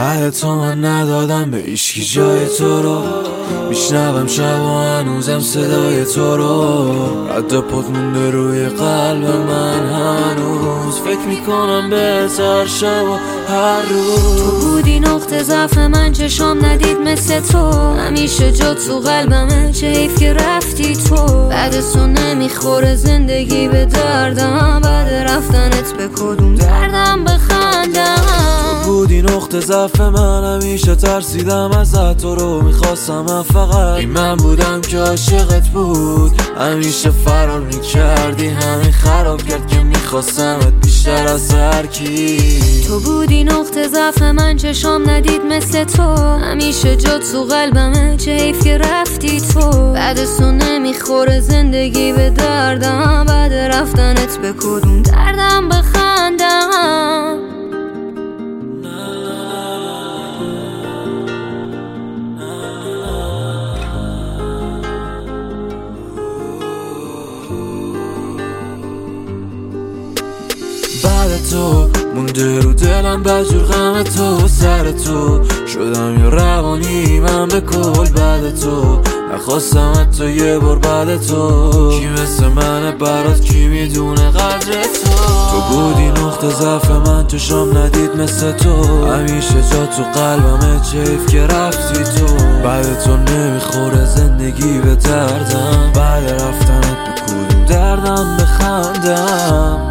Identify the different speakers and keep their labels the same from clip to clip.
Speaker 1: بعد تو من ندادم به هیچکی جای تو رو، میشنوم شب و هنوزم صدای تو رو، رد پات مونده روی قلب من هنوز، فکر میکنم به هر شب و هر روز.
Speaker 2: تو بودی نقطه ضعف من، چشام ندید مثل تو، همیشه جا تو قلبمه، چه حیف که رفتی تو. بعد تو نمیخوره زندگی به دردم، بعد رفتنت به کدوم دردم بخندم.
Speaker 1: تو بودی نقطه ضعف من، همیشه ترسیدم ازت، تو رو میخواستم فقط این من بودم که عاشقت بود، همیشه فرار میکردی، همین خراب کرد که میخواستمت بیشتر از هر کی.
Speaker 2: تو بودی نقطه ضعف من، چشام ندید مثل تو، همیشه جا تو قلبمه، چه حیف که رفتی تو. بعد تو نمیخوره زندگی به دردم، بعد رفتنت به کدوم دردم بخندم.
Speaker 1: بعد تو مونده رو دلم بجور غم تو، سر تو شدم یه روانی من به کل. بعد تو نخواستم حتی یه بار بعد تو، کی مثل منه برات، کی میدونه قدر تو. تو بودی نقطه ضعف من، چشام ندید مثل تو، همیشه جا تو قلبمه، چه حیف که رفتی تو. بعد تو نمیخوره زندگی به دردم، بعد رفتنت به کدوم دردم بخندم.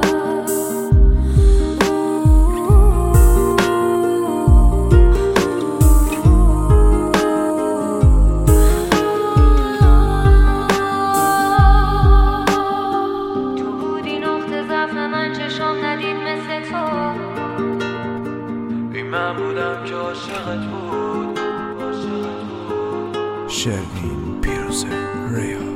Speaker 1: من بودم که عاشقت بود.
Speaker 3: شروین پیروزه ریا.